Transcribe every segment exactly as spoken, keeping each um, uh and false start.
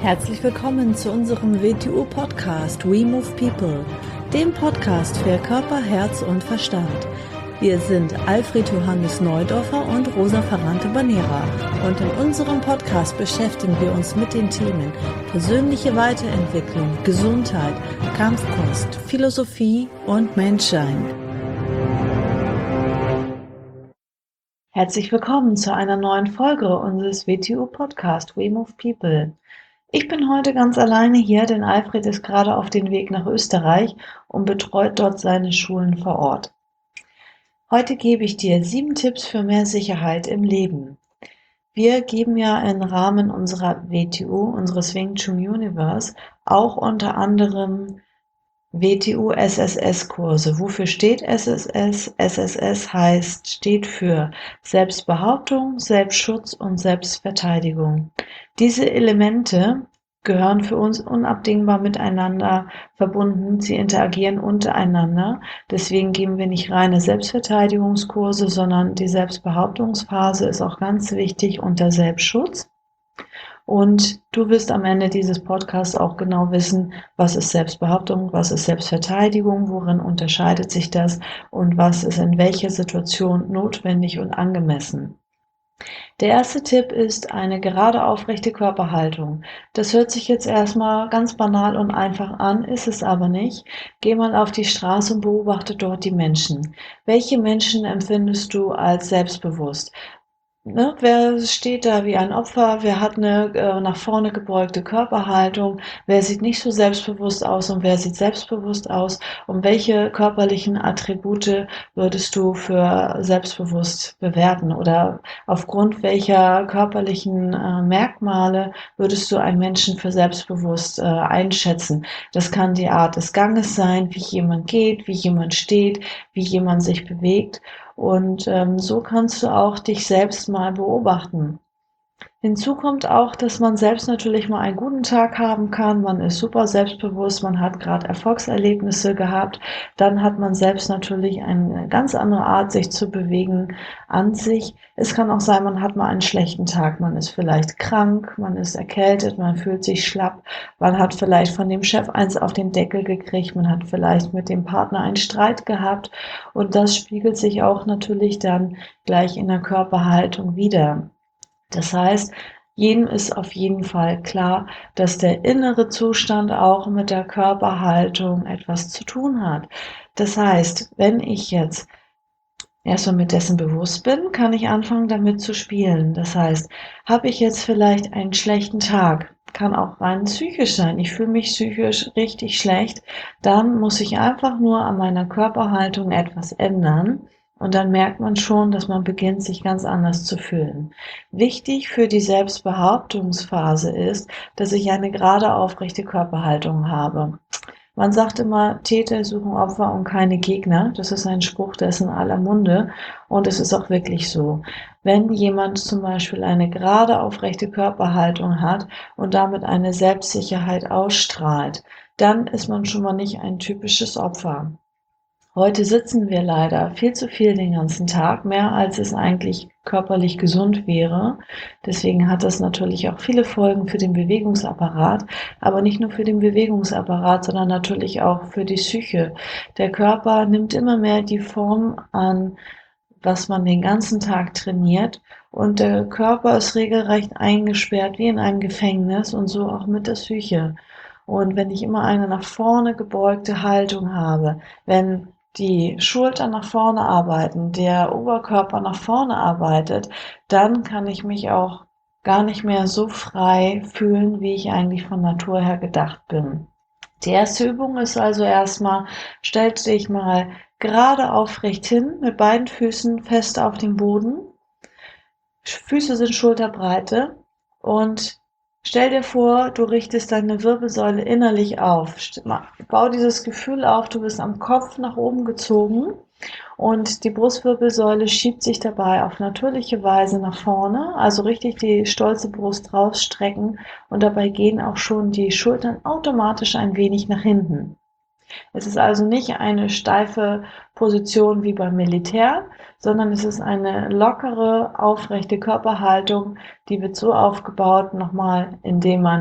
Herzlich willkommen zu unserem W T U-Podcast We Move People, dem Podcast für Körper, Herz und Verstand. Wir sind Alfred Johannes Neudorfer und Rosa Ferrante-Banera und in unserem Podcast beschäftigen wir uns mit den Themen persönliche Weiterentwicklung, Gesundheit, Kampfkunst, Philosophie und Menschsein. Herzlich willkommen zu einer neuen Folge unseres W T U-Podcasts We Move People. Ich bin heute ganz alleine hier, denn Alfred ist gerade auf dem Weg nach Österreich und betreut dort seine Schulen vor Ort. Heute gebe ich dir sieben Tipps für mehr Sicherheit im Leben. Wir geben ja im Rahmen unserer W T U, unseres Wing Chun Universe, auch unter anderem W T U S S S-Kurse. Wofür steht S S S? S S S heißt, steht für Selbstbehauptung, Selbstschutz und Selbstverteidigung. Diese Elemente gehören für uns unabdingbar miteinander verbunden. Sie interagieren untereinander. Deswegen geben wir nicht reine Selbstverteidigungskurse, sondern die Selbstbehauptungsphase ist auch ganz wichtig unter Selbstschutz. Und du wirst am Ende dieses Podcasts auch genau wissen, was ist Selbstbehauptung, was ist Selbstverteidigung, worin unterscheidet sich das und was ist in welcher Situation notwendig und angemessen. Der erste Tipp ist eine gerade aufrechte Körperhaltung. Das hört sich jetzt erstmal ganz banal und einfach an, ist es aber nicht. Geh mal auf die Straße und beobachte dort die Menschen. Welche Menschen empfindest du als selbstbewusst? Ne, wer steht da wie ein Opfer? Wer hat eine äh, nach vorne gebeugte Körperhaltung? Wer sieht nicht so selbstbewusst aus und wer sieht selbstbewusst aus? Und welche körperlichen Attribute würdest du für selbstbewusst bewerten? Oder aufgrund welcher körperlichen äh, Merkmale würdest du einen Menschen für selbstbewusst äh, einschätzen? Das kann die Art des Ganges sein, wie jemand geht, wie jemand steht, wie jemand sich bewegt. Und ähm, so kannst du auch dich selbst mal beobachten. Hinzu kommt auch, dass man selbst natürlich mal einen guten Tag haben kann. Man ist super selbstbewusst, man hat gerade Erfolgserlebnisse gehabt. Dann hat man selbst natürlich eine ganz andere Art, sich zu bewegen an sich. Es kann auch sein, man hat mal einen schlechten Tag. Man ist vielleicht krank, man ist erkältet, man fühlt sich schlapp. Man hat vielleicht von dem Chef eins auf den Deckel gekriegt. Man hat vielleicht mit dem Partner einen Streit gehabt. Und das spiegelt sich auch natürlich dann gleich in der Körperhaltung wider. Das heißt, jedem ist auf jeden Fall klar, dass der innere Zustand auch mit der Körperhaltung etwas zu tun hat. Das heißt, wenn ich jetzt erstmal mit dessen bewusst bin, kann ich anfangen, damit zu spielen. Das heißt, habe ich jetzt vielleicht einen schlechten Tag, kann auch rein psychisch sein. Ich fühle mich psychisch richtig schlecht, dann muss ich einfach nur an meiner Körperhaltung etwas ändern. Und dann merkt man schon, dass man beginnt, sich ganz anders zu fühlen. Wichtig für die Selbstbehauptungsphase ist, dass ich eine gerade aufrechte Körperhaltung habe. Man sagt immer, Täter suchen Opfer und keine Gegner. Das ist ein Spruch, der ist in aller Munde. Und es ist auch wirklich so. Wenn jemand zum Beispiel eine gerade aufrechte Körperhaltung hat und damit eine Selbstsicherheit ausstrahlt, dann ist man schon mal nicht ein typisches Opfer. Heute sitzen wir leider viel zu viel den ganzen Tag, mehr als es eigentlich körperlich gesund wäre. Deswegen hat das natürlich auch viele Folgen für den Bewegungsapparat, aber nicht nur für den Bewegungsapparat, sondern natürlich auch für die Psyche. Der Körper nimmt immer mehr die Form an, was man den ganzen Tag trainiert, und der Körper ist regelrecht eingesperrt wie in einem Gefängnis und so auch mit der Psyche. Und wenn ich immer eine nach vorne gebeugte Haltung habe, wenn die Schultern nach vorne arbeiten, der Oberkörper nach vorne arbeitet, dann kann ich mich auch gar nicht mehr so frei fühlen, wie ich eigentlich von Natur her gedacht bin. Die erste Übung ist also erstmal, stell dich mal gerade aufrecht hin, mit beiden Füßen fest auf dem Boden. Füße sind Schulterbreite und stell dir vor, du richtest deine Wirbelsäule innerlich auf. Bau dieses Gefühl auf, du bist am Kopf nach oben gezogen und die Brustwirbelsäule schiebt sich dabei auf natürliche Weise nach vorne, also richtig die stolze Brust rausstrecken, und dabei gehen auch schon die Schultern automatisch ein wenig nach hinten. Es ist also nicht eine steife Position wie beim Militär, sondern es ist eine lockere, aufrechte Körperhaltung, die wird so aufgebaut, nochmal, indem man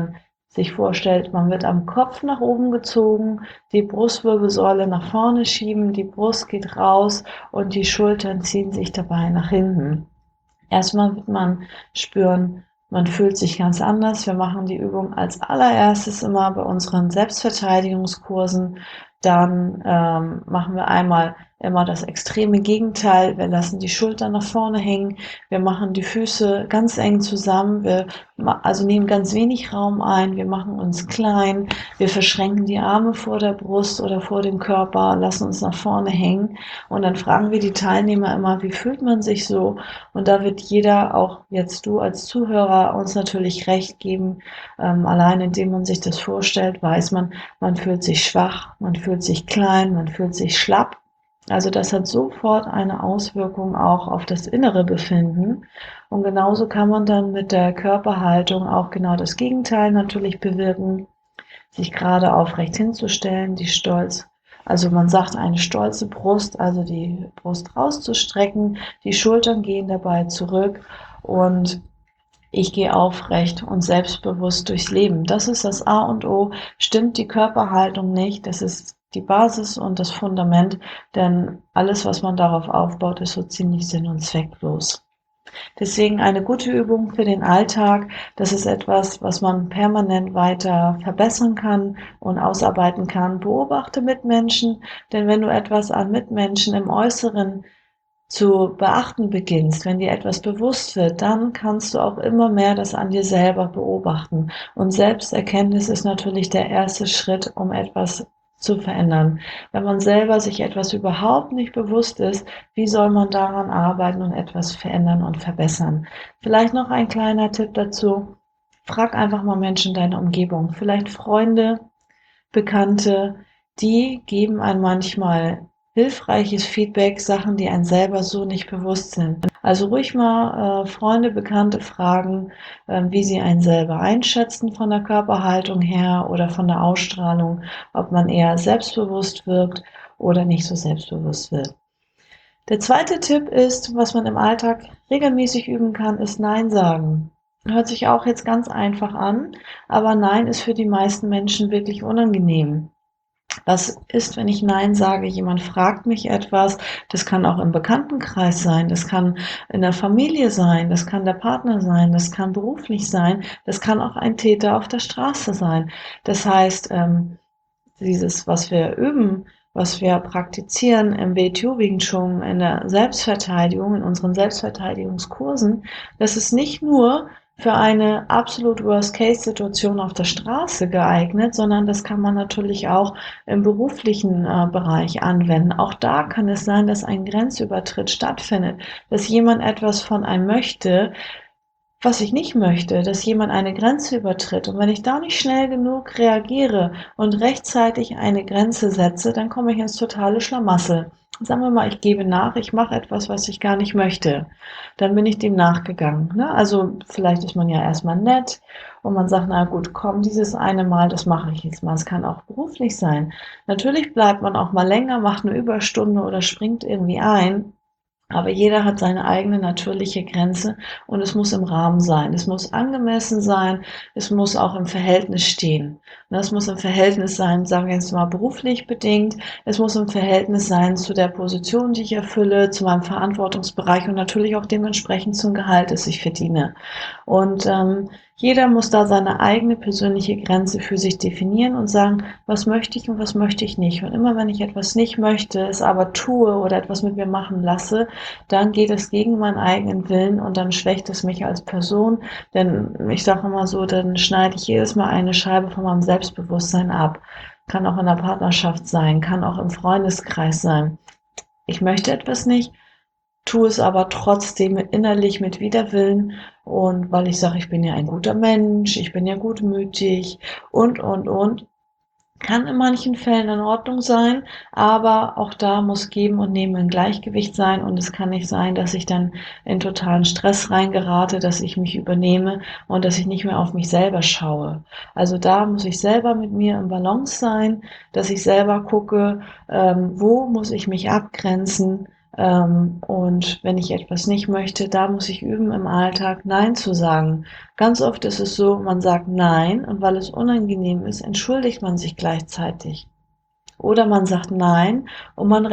sich vorstellt, man wird am Kopf nach oben gezogen, die Brustwirbelsäule nach vorne schieben, die Brust geht raus und die Schultern ziehen sich dabei nach hinten. Erstmal wird man spüren, man fühlt sich ganz anders. Wir machen die Übung als allererstes immer bei unseren Selbstverteidigungskursen. Dann ähm, machen wir einmal immer das extreme Gegenteil. Wir lassen die Schultern nach vorne hängen. Wir machen die Füße ganz eng zusammen. Wir also nehmen ganz wenig Raum ein. Wir machen uns klein. Wir verschränken die Arme vor der Brust oder vor dem Körper, lassen uns nach vorne hängen. Und dann fragen wir die Teilnehmer immer, wie fühlt man sich so? Und da wird jeder, auch jetzt du als Zuhörer, uns natürlich recht geben. Ähm, allein indem man sich das vorstellt, weiß man, man fühlt sich schwach, man fühlt sich klein, man fühlt sich schlapp. Also das hat sofort eine Auswirkung auch auf das innere Befinden. Und genauso kann man dann mit der Körperhaltung auch genau das Gegenteil natürlich bewirken, sich gerade aufrecht hinzustellen, die Stolz, also man sagt eine stolze Brust, also die Brust rauszustrecken, die Schultern gehen dabei zurück und ich gehe aufrecht und selbstbewusst durchs Leben. Das ist das A und O. Stimmt die Körperhaltung nicht, das ist die Basis und das Fundament, denn alles, was man darauf aufbaut, ist so ziemlich sinn- und zwecklos. Deswegen eine gute Übung für den Alltag. Das ist etwas, was man permanent weiter verbessern kann und ausarbeiten kann. Beobachte Mitmenschen, denn wenn du etwas an Mitmenschen im Äußeren zu beachten beginnst, wenn dir etwas bewusst wird, dann kannst du auch immer mehr das an dir selber beobachten. Und Selbsterkenntnis ist natürlich der erste Schritt, um etwas zu verändern. Wenn man selber sich etwas überhaupt nicht bewusst ist, wie soll man daran arbeiten und etwas verändern und verbessern? Vielleicht noch ein kleiner Tipp dazu. Frag einfach mal Menschen in deiner Umgebung, vielleicht Freunde, Bekannte, die geben einem manchmal hilfreiches Feedback, Sachen, die einem selber so nicht bewusst sind. Also ruhig mal äh, Freunde, Bekannte fragen, äh, wie sie einen selber einschätzen von der Körperhaltung her oder von der Ausstrahlung, ob man eher selbstbewusst wirkt oder nicht so selbstbewusst wird. Der zweite Tipp ist, was man im Alltag regelmäßig üben kann, ist Nein sagen. Hört sich auch jetzt ganz einfach an, aber Nein ist für die meisten Menschen wirklich unangenehm. Was ist, wenn ich Nein sage? Jemand fragt mich etwas. Das kann auch im Bekanntenkreis sein. Das kann in der Familie sein. Das kann der Partner sein. Das kann beruflich sein. Das kann auch ein Täter auf der Straße sein. Das heißt, ähm, dieses, was wir üben, was wir praktizieren im W T O Wing Chun, in der Selbstverteidigung, in unseren Selbstverteidigungskursen, das ist nicht nur für eine absolut Worst-Case-Situation auf der Straße geeignet, sondern das kann man natürlich auch im beruflichen äh, Bereich anwenden. Auch da kann es sein, dass ein Grenzübertritt stattfindet, dass jemand etwas von einem möchte, was ich nicht möchte, dass jemand eine Grenze übertritt. Und wenn ich da nicht schnell genug reagiere und rechtzeitig eine Grenze setze, dann komme ich ins totale Schlamassel. Sagen wir mal, ich gebe nach, ich mache etwas, was ich gar nicht möchte. Dann bin ich dem nachgegangen. Ne? Also vielleicht ist man ja erstmal nett und man sagt, na gut, komm, dieses eine Mal, das mache ich jetzt mal. Es kann auch beruflich sein. Natürlich bleibt man auch mal länger, macht eine Überstunde oder springt irgendwie ein. Aber jeder hat seine eigene natürliche Grenze und es muss im Rahmen sein. Es muss angemessen sein. Es muss auch im Verhältnis stehen. Es muss im Verhältnis sein, sagen wir jetzt mal beruflich bedingt. Es muss im Verhältnis sein zu der Position, die ich erfülle, zu meinem Verantwortungsbereich und natürlich auch dementsprechend zum Gehalt, das ich verdiene. Und ähm, jeder muss da seine eigene persönliche Grenze für sich definieren und sagen, was möchte ich und was möchte ich nicht. Und immer wenn ich etwas nicht möchte, es aber tue oder etwas mit mir machen lasse, dann geht es gegen meinen eigenen Willen und dann schwächt es mich als Person. Denn ich sage immer so, dann schneide ich jedes Mal eine Scheibe von meinem Selbstbewusstsein ab. Kann auch in der Partnerschaft sein, kann auch im Freundeskreis sein. Ich möchte etwas nicht, tue es aber trotzdem innerlich mit Widerwillen und weil ich sage, ich bin ja ein guter Mensch, ich bin ja gutmütig und, und, und. Kann in manchen Fällen in Ordnung sein, aber auch da muss Geben und Nehmen im Gleichgewicht sein und es kann nicht sein, dass ich dann in totalen Stress reingerate, dass ich mich übernehme und dass ich nicht mehr auf mich selber schaue. Also da muss ich selber mit mir im Balance sein, dass ich selber gucke, ähm, wo muss ich mich abgrenzen, Ähm, und wenn ich etwas nicht möchte, da muss ich üben, im Alltag Nein zu sagen. Ganz oft ist es so, man sagt Nein und weil es unangenehm ist, entschuldigt man sich gleichzeitig. Oder man sagt Nein und man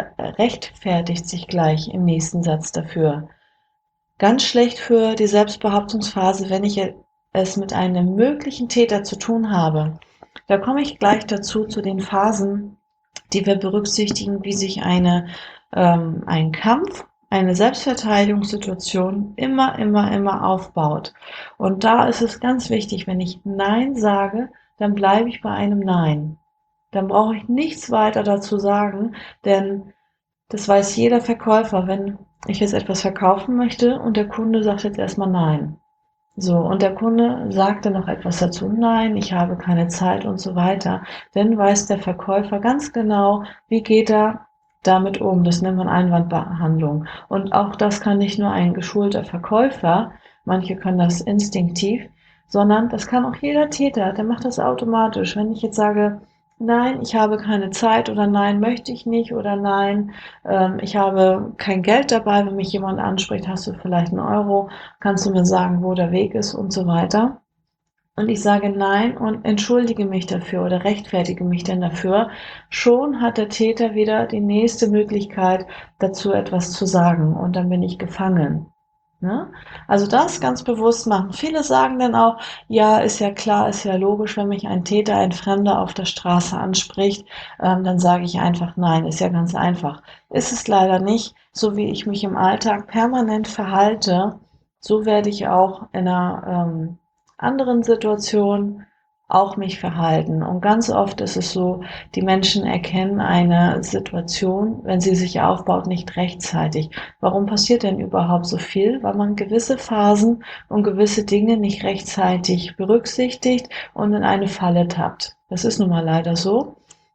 rechtfertigt sich gleich im nächsten Satz dafür. Ganz schlecht für die Selbstbehauptungsphase, wenn ich es mit einem möglichen Täter zu tun habe. Da komme ich gleich dazu, zu den Phasen, die wir berücksichtigen, wie sich eine, ähm, ein Kampf, eine Selbstverteidigungssituation immer, immer, immer aufbaut. Und da ist es ganz wichtig, wenn ich Nein sage, dann bleibe ich bei einem Nein. Dann brauche ich nichts weiter dazu sagen, denn das weiß jeder Verkäufer, wenn ich jetzt etwas verkaufen möchte und der Kunde sagt jetzt erstmal nein. So, und der Kunde sagte noch etwas dazu, nein, ich habe keine Zeit und so weiter. Dann weiß der Verkäufer ganz genau, wie geht er damit um. Das nennt man Einwandbehandlung. Und auch das kann nicht nur ein geschulter Verkäufer, manche können das instinktiv, sondern das kann auch jeder Täter, der macht das automatisch. Wenn ich jetzt sage, nein, ich habe keine Zeit oder nein, möchte ich nicht oder nein, ähm, ich habe kein Geld dabei, wenn mich jemand anspricht, hast du vielleicht einen Euro, kannst du mir sagen, wo der Weg ist und so weiter. Und ich sage nein und entschuldige mich dafür oder rechtfertige mich dann dafür. Schon hat der Täter wieder die nächste Möglichkeit, dazu etwas zu sagen und dann bin ich gefangen. Ne? Also das ganz bewusst machen. Viele sagen dann auch, ja, ist ja klar, ist ja logisch, wenn mich ein Täter, ein Fremder auf der Straße anspricht, ähm, dann sage ich einfach nein, ist ja ganz einfach. Ist es leider nicht, so wie ich mich im Alltag permanent verhalte, so werde ich auch in einer ähm, anderen Situation auch mich verhalten. Und ganz oft ist es so, die Menschen erkennen eine Situation, wenn sie sich aufbaut, nicht rechtzeitig. Warum passiert denn überhaupt so viel? Weil man gewisse Phasen und gewisse Dinge nicht rechtzeitig berücksichtigt und in eine Falle tappt. Das ist nun mal leider so.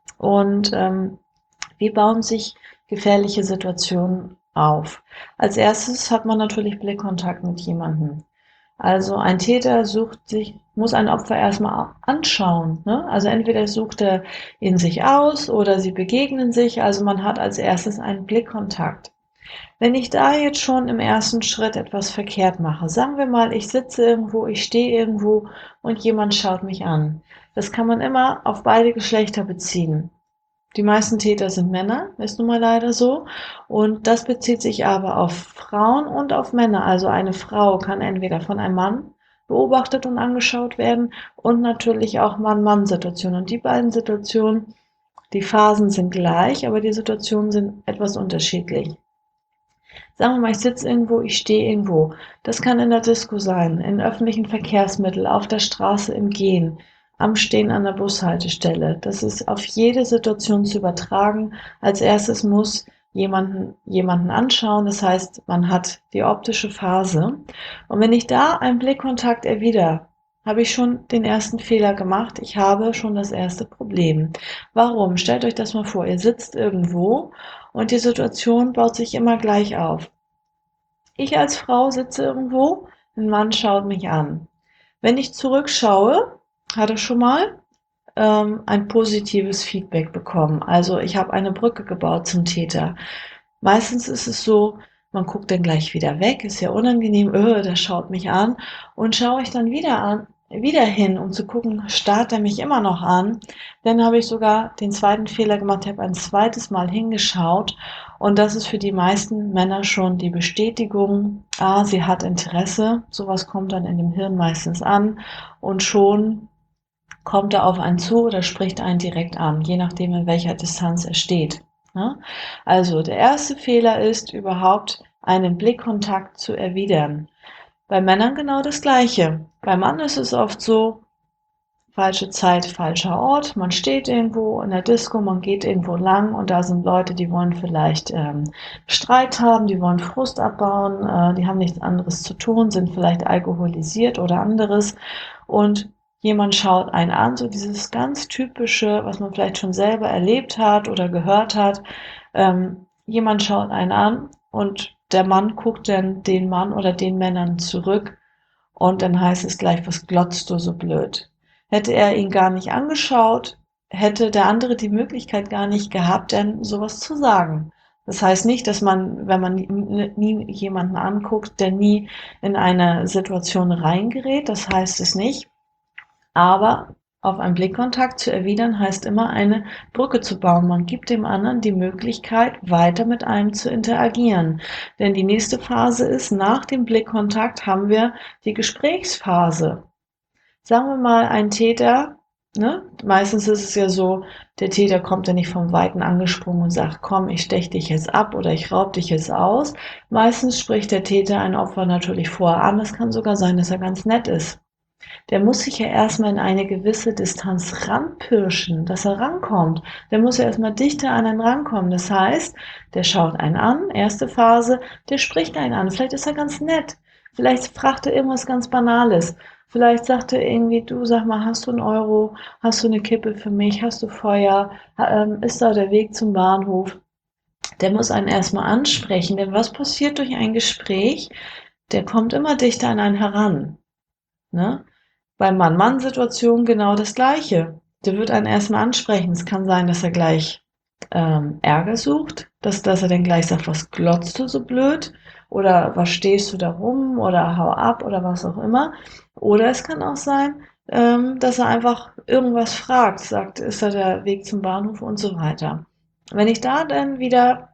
Und ähm, wie bauen sich gefährliche Situationen auf? Als erstes hat man natürlich Blickkontakt mit jemandem. Also ein Täter sucht sich, muss ein Opfer erstmal anschauen. Ne? Also entweder sucht er ihn sich aus oder sie begegnen sich. Also man hat als erstes einen Blickkontakt. Wenn ich da jetzt schon im ersten Schritt etwas verkehrt mache, sagen wir mal, ich sitze irgendwo, ich stehe irgendwo und jemand schaut mich an. Das kann man immer auf beide Geschlechter beziehen. Die meisten Täter sind Männer, ist nun mal leider so. Und das bezieht sich aber auf Frauen und auf Männer. Also eine Frau kann entweder von einem Mann beobachtet und angeschaut werden und natürlich auch Mann-Mann-Situationen. Und die beiden Situationen, die Phasen sind gleich, aber die Situationen sind etwas unterschiedlich. Sagen wir mal, ich sitze irgendwo, ich stehe irgendwo. Das kann in der Disco sein, in öffentlichen Verkehrsmitteln, auf der Straße im Gehen, am Stehen an der Bushaltestelle. Das ist auf jede Situation zu übertragen. Als erstes muss jemanden, jemanden anschauen. Das heißt, man hat die optische Phase. Und wenn ich da einen Blickkontakt erwidere, habe ich schon den ersten Fehler gemacht. Ich habe schon das erste Problem. Warum? Stellt euch das mal vor. Ihr sitzt irgendwo und die Situation baut sich immer gleich auf. Ich als Frau sitze irgendwo, ein Mann schaut mich an. Wenn ich zurückschaue, hatte schon mal ähm, ein positives Feedback bekommen. Also ich habe eine Brücke gebaut zum Täter. Meistens ist es so, man guckt dann gleich wieder weg, ist ja unangenehm, öh, der schaut mich an. Und schaue ich dann wieder an, wieder hin, um zu gucken, starrt er mich immer noch an. Dann habe ich sogar den zweiten Fehler gemacht, habe ein zweites Mal hingeschaut. Und das ist für die meisten Männer schon die Bestätigung, ah, sie hat Interesse. Sowas kommt dann in dem Hirn meistens an. Und schon kommt er auf einen zu oder spricht einen direkt an, je nachdem, in welcher Distanz er steht. Also der erste Fehler ist überhaupt, einen Blickkontakt zu erwidern. Bei Männern genau das Gleiche. Beim Mann ist es oft so, falsche Zeit, falscher Ort. Man steht irgendwo in der Disco, man geht irgendwo lang und da sind Leute, die wollen vielleicht ähm, Streit haben, die wollen Frust abbauen, äh, die haben nichts anderes zu tun, sind vielleicht alkoholisiert oder anderes und jemand schaut einen an, so dieses ganz typische, was man vielleicht schon selber erlebt hat oder gehört hat. Ähm, jemand schaut einen an und der Mann guckt dann den Mann oder den Männern zurück und dann heißt es gleich, was glotzt du so blöd? Hätte er ihn gar nicht angeschaut, hätte der andere die Möglichkeit gar nicht gehabt, denn sowas zu sagen. Das heißt nicht, dass man, wenn man nie, nie jemanden anguckt, der nie in eine Situation reingerät, das heißt es nicht. Aber auf einen Blickkontakt zu erwidern, heißt immer eine Brücke zu bauen. Man gibt dem anderen die Möglichkeit, weiter mit einem zu interagieren. Denn die nächste Phase ist, nach dem Blickkontakt haben wir die Gesprächsphase. Sagen wir mal, ein Täter, ne? Meistens ist es ja so, der Täter kommt ja nicht vom Weiten angesprungen und sagt, komm, ich stech dich jetzt ab oder ich raub dich jetzt aus. Meistens spricht der Täter ein Opfer natürlich vorher an. Es kann sogar sein, dass er ganz nett ist. Der muss sich ja erstmal in eine gewisse Distanz ranpirschen, dass er rankommt. Der muss ja erstmal dichter an einen rankommen. Das heißt, der schaut einen an, erste Phase, der spricht einen an. Vielleicht ist er ganz nett. Vielleicht fragt er irgendwas ganz Banales. Vielleicht sagt er irgendwie, du sag mal, hast du einen Euro? Hast du eine Kippe für mich? Hast du Feuer? Ähm, ist da der Weg zum Bahnhof? Der muss einen erstmal ansprechen, denn was passiert durch ein Gespräch? Der kommt immer dichter an einen heran. Ne? Bei Mann-Mann-Situationen genau das Gleiche. Der wird einen erstmal ansprechen. Es kann sein, dass er gleich ähm, Ärger sucht, dass, dass er dann gleich sagt, was glotzt du so blöd? Oder was stehst du da rum? Oder hau ab oder was auch immer. Oder es kann auch sein, ähm, dass er einfach irgendwas fragt, sagt, ist da der Weg zum Bahnhof und so weiter. Wenn ich da dann wieder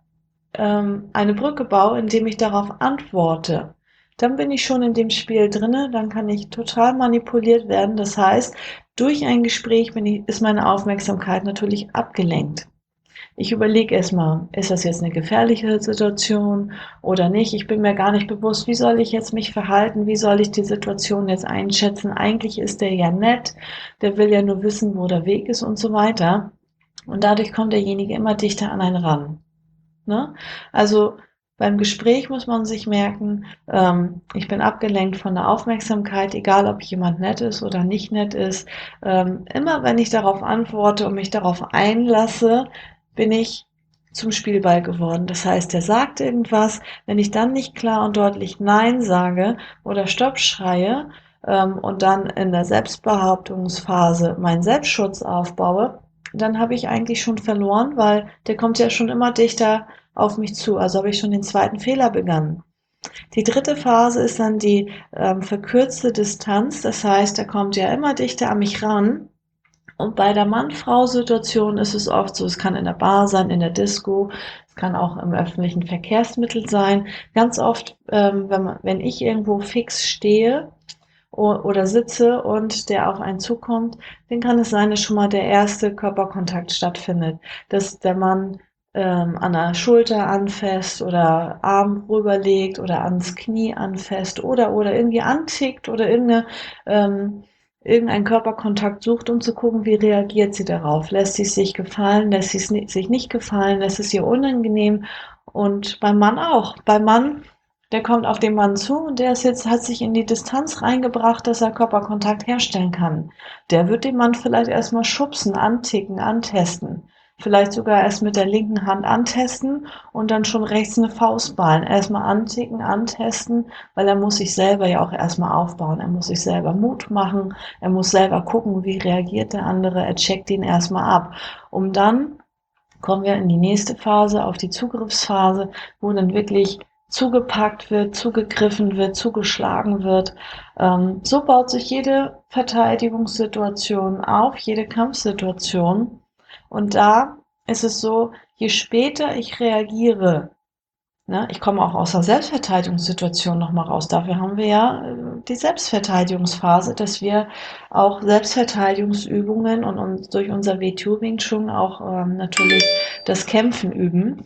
ähm, eine Brücke baue, indem ich darauf antworte, dann bin ich schon in dem Spiel drinne, dann kann ich total manipuliert werden. Das heißt, durch ein Gespräch bin ich, ist meine Aufmerksamkeit natürlich abgelenkt. Ich überlege erstmal, ist das jetzt eine gefährliche Situation oder nicht? Ich bin mir gar nicht bewusst, wie soll ich jetzt mich verhalten? Wie soll ich die Situation jetzt einschätzen? Eigentlich ist der ja nett, der will ja nur wissen, wo der Weg ist und so weiter. Und dadurch kommt derjenige immer dichter an einen ran. Ne? Also beim Gespräch muss man sich merken, ähm, ich bin abgelenkt von der Aufmerksamkeit, egal ob jemand nett ist oder nicht nett ist. Ähm, immer wenn ich darauf antworte und mich darauf einlasse, bin ich zum Spielball geworden. Das heißt, er sagt irgendwas, wenn ich dann nicht klar und deutlich Nein sage oder Stopp schreie ähm, und dann in der Selbstbehauptungsphase meinen Selbstschutz aufbaue, dann habe ich eigentlich schon verloren, weil der kommt ja schon immer dichter auf mich zu. Also habe ich schon den zweiten Fehler begangen. Die dritte Phase ist dann die ähm, verkürzte Distanz. Das heißt, er kommt ja immer dichter an mich ran. Und bei der Mann-Frau-Situation ist es oft so, es kann in der Bar sein, in der Disco, es kann auch im öffentlichen Verkehrsmittel sein. Ganz oft, ähm, wenn, man, wenn ich irgendwo fix stehe oder sitze und der auf einen zukommt, dann kann es sein, dass schon mal der erste Körperkontakt stattfindet, dass der Mann ähm, an der Schulter anfasst oder Arm rüberlegt oder ans Knie anfasst oder oder irgendwie antickt oder irgendeine ähm, irgendeinen Körperkontakt sucht, um zu gucken, wie reagiert sie darauf. Lässt sie es sich gefallen, lässt sie es sich nicht gefallen, lässt es ihr unangenehm. Und beim Mann auch. Beim Mann, der kommt auf den Mann zu und der ist jetzt, hat sich in die Distanz reingebracht, dass er Körperkontakt herstellen kann. Der wird den Mann vielleicht erstmal schubsen, anticken, antesten. Vielleicht sogar erst mit der linken Hand antesten und dann schon rechts eine Faust ballen. Erstmal anticken, antesten, weil er muss sich selber ja auch erstmal aufbauen. Er muss sich selber Mut machen. Er muss selber gucken, wie reagiert der andere. Er checkt ihn erstmal ab. Um dann kommen wir in die nächste Phase, auf die Zugriffsphase, wo dann wirklich zugepackt wird, zugegriffen wird, zugeschlagen wird. Ähm, so baut sich jede Verteidigungssituation auf, jede Kampfsituation. Und da ist es so, je später ich reagiere, ne, ich komme auch aus der Selbstverteidigungssituation nochmal raus. Dafür haben wir ja äh, die Selbstverteidigungsphase, dass wir auch Selbstverteidigungsübungen und uns durch unser W T O Wing Chun auch ähm, natürlich das Kämpfen üben.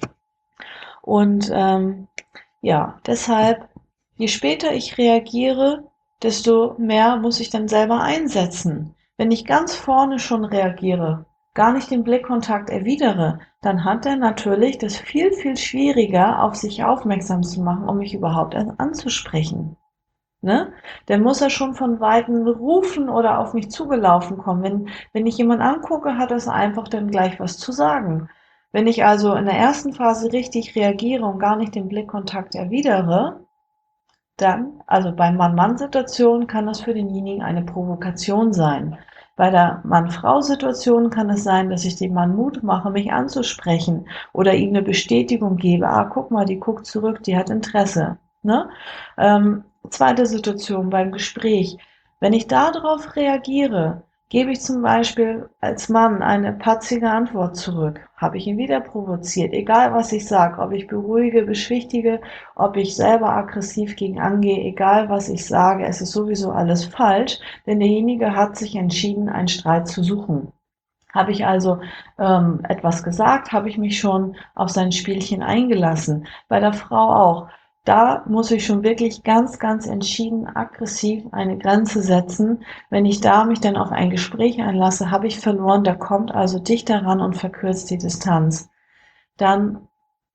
Und ähm, ja, deshalb, je später ich reagiere, desto mehr muss ich dann selber einsetzen. Wenn ich ganz vorne schon reagiere, gar nicht den Blickkontakt erwidere, dann hat er natürlich das viel, viel schwieriger, auf sich aufmerksam zu machen, um mich überhaupt erst anzusprechen. Ne? Dann muss er schon von Weitem rufen oder auf mich zugelaufen kommen. Wenn, wenn ich jemanden angucke, hat es einfach dann gleich was zu sagen. Wenn ich also in der ersten Phase richtig reagiere und gar nicht den Blickkontakt erwidere, dann, also bei Mann-Mann-Situationen kann das für denjenigen eine Provokation sein. Bei der Mann-Frau-Situation kann es sein, dass ich dem Mann Mut mache, mich anzusprechen oder ihm eine Bestätigung gebe. Ah, guck mal, die guckt zurück, die hat Interesse. Ne? Ähm, zweite Situation beim Gespräch. Wenn ich darauf reagiere, gebe ich zum Beispiel als Mann eine patzige Antwort zurück, habe ich ihn wieder provoziert, egal was ich sage, ob ich beruhige, beschwichtige, ob ich selber aggressiv gegen angehe, egal was ich sage, es ist sowieso alles falsch, denn derjenige hat sich entschieden, einen Streit zu suchen. Habe ich also ähm, etwas gesagt, habe ich mich schon auf sein Spielchen eingelassen. Bei der Frau auch. Da muss ich schon wirklich ganz, ganz entschieden, aggressiv eine Grenze setzen. Wenn ich da mich dann auf ein Gespräch einlasse, habe ich verloren. Da kommt also dichter ran und verkürzt die Distanz. Dann,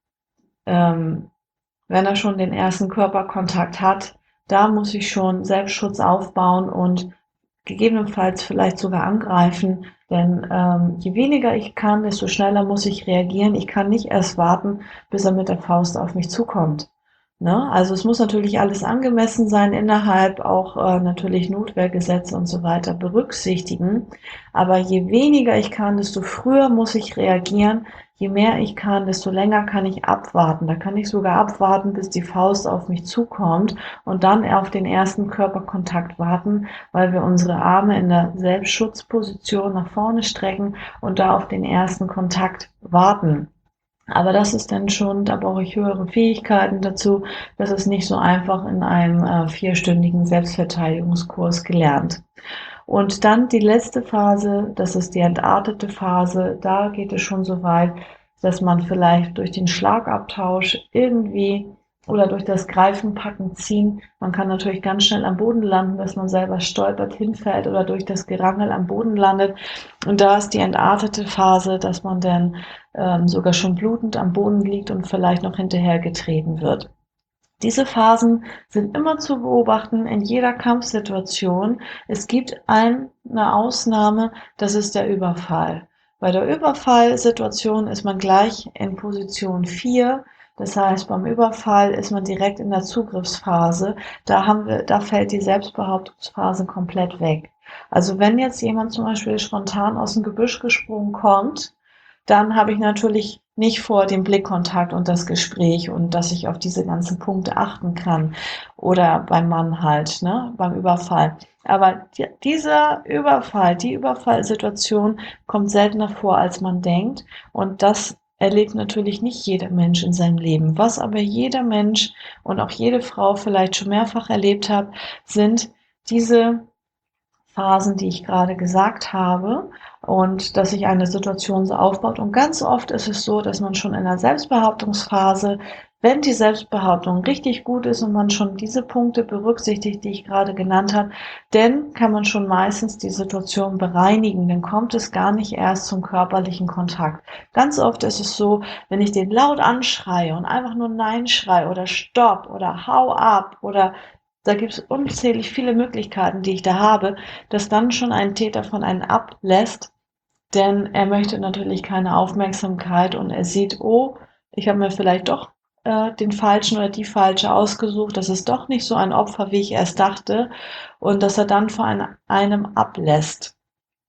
ähm, wenn er schon den ersten Körperkontakt hat, da muss ich schon Selbstschutz aufbauen und gegebenenfalls vielleicht sogar angreifen, denn ähm, je weniger ich kann, desto schneller muss ich reagieren. Ich kann nicht erst warten, bis er mit der Faust auf mich zukommt. Ne? Also es muss natürlich alles angemessen sein, innerhalb auch äh, natürlich Notwehrgesetze und so weiter berücksichtigen. Aber je weniger ich kann, desto früher muss ich reagieren. Je mehr ich kann, desto länger kann ich abwarten. Da kann ich sogar abwarten, bis die Faust auf mich zukommt und dann auf den ersten Körperkontakt warten, weil wir unsere Arme in der Selbstschutzposition nach vorne strecken und da auf den ersten Kontakt warten. Aber das ist dann schon, da brauche ich höhere Fähigkeiten dazu. Das ist nicht so einfach in einem äh, vierstündigen Selbstverteidigungskurs gelernt. Und dann die letzte Phase, das ist die entartete Phase. Da geht es schon so weit, dass man vielleicht durch den Schlagabtausch irgendwie oder durch das Greifen, Packen, Ziehen, man kann natürlich ganz schnell am Boden landen, dass man selber stolpert, hinfällt oder durch das Gerangel am Boden landet. Und da ist die entartete Phase, dass man dann ähm, sogar schon blutend am Boden liegt und vielleicht noch hinterhergetreten wird. Diese Phasen sind immer zu beobachten in jeder Kampfsituation. Es gibt eine Ausnahme, das ist der Überfall. Bei der Überfallsituation ist man gleich in Position vier. Das heißt, beim Überfall ist man direkt in der Zugriffsphase. Da haben wir, da fällt die Selbstbehauptungsphase komplett weg. Also wenn jetzt jemand zum Beispiel spontan aus dem Gebüsch gesprungen kommt, dann habe ich natürlich nicht vor den Blickkontakt und das Gespräch und dass ich auf diese ganzen Punkte achten kann. Oder beim Mann halt, ne, beim Überfall. Aber die, dieser Überfall, die Überfallsituation kommt seltener vor, als man denkt. Und das erlebt natürlich nicht jeder Mensch in seinem Leben. Was aber jeder Mensch und auch jede Frau vielleicht schon mehrfach erlebt hat, sind diese Phasen, die ich gerade gesagt habe, und dass sich eine Situation so aufbaut. Und ganz oft ist es so, dass man schon in der Selbstbehauptungsphase, wenn die Selbstbehauptung richtig gut ist und man schon diese Punkte berücksichtigt, die ich gerade genannt habe, dann kann man schon meistens die Situation bereinigen. Dann kommt es gar nicht erst zum körperlichen Kontakt. Ganz oft ist es so, wenn ich den laut anschreie und einfach nur Nein schreie oder Stopp oder Hau ab oder da gibt es unzählig viele Möglichkeiten, die ich da habe, dass dann schon ein Täter von einem ablässt, denn er möchte natürlich keine Aufmerksamkeit und er sieht, oh, ich habe mir vielleicht doch äh, den Falschen oder die Falsche ausgesucht, das ist doch nicht so ein Opfer, wie ich erst dachte, und dass er dann von einem, einem ablässt.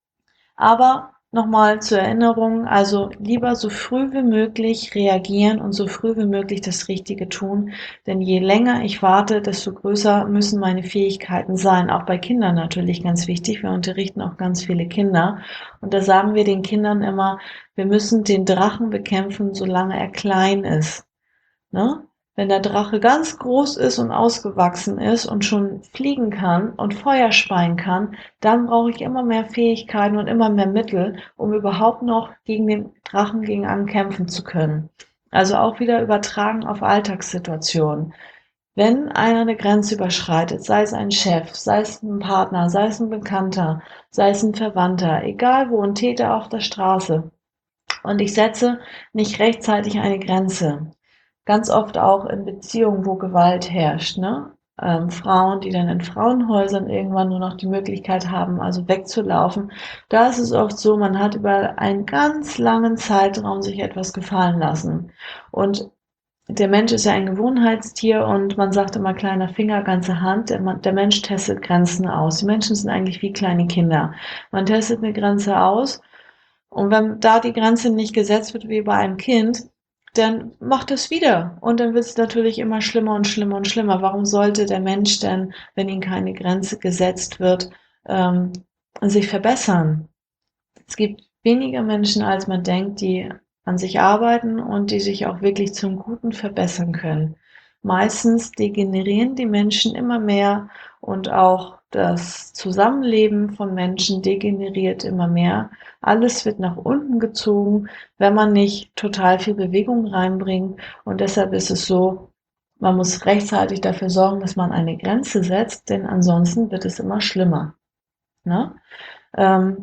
Aber nochmal zur Erinnerung, also lieber so früh wie möglich reagieren und so früh wie möglich das Richtige tun, denn je länger ich warte, desto größer müssen meine Fähigkeiten sein. Auch bei Kindern natürlich ganz wichtig. Wir unterrichten auch ganz viele Kinder und da sagen wir den Kindern immer, wir müssen den Drachen bekämpfen, solange er klein ist. Ne? Wenn der Drache ganz groß ist und ausgewachsen ist und schon fliegen kann und Feuer speien kann, dann brauche ich immer mehr Fähigkeiten und immer mehr Mittel, um überhaupt noch gegen den Drachen gegen ankämpfen zu können. Also auch wieder übertragen auf Alltagssituationen. Wenn einer eine Grenze überschreitet, sei es ein Chef, sei es ein Partner, sei es ein Bekannter, sei es ein Verwandter, egal wo, ein Täter auf der Straße, und ich setze nicht rechtzeitig eine Grenze, ganz oft auch in Beziehungen, wo Gewalt herrscht, ne? Ähm, Frauen, die dann in Frauenhäusern irgendwann nur noch die Möglichkeit haben, also wegzulaufen. Da ist es oft so, man hat über einen ganz langen Zeitraum sich etwas gefallen lassen. Und der Mensch ist ja ein Gewohnheitstier und man sagt immer kleiner Finger, ganze Hand. Der, der Mensch testet Grenzen aus. Die Menschen sind eigentlich wie kleine Kinder. Man testet eine Grenze aus und wenn da die Grenze nicht gesetzt wird wie bei einem Kind, dann macht es wieder. Und dann wird es natürlich immer schlimmer und schlimmer und schlimmer. Warum sollte der Mensch denn, wenn ihm keine Grenze gesetzt wird, ähm, sich verbessern? Es gibt weniger Menschen, als man denkt, die an sich arbeiten und die sich auch wirklich zum Guten verbessern können. Meistens degenerieren die Menschen immer mehr und auch das Zusammenleben von Menschen degeneriert immer mehr. Alles wird nach unten gezogen, wenn man nicht total viel Bewegung reinbringt. Und deshalb ist es so, man muss rechtzeitig dafür sorgen, dass man eine Grenze setzt, denn ansonsten wird es immer schlimmer. Ne? Ähm,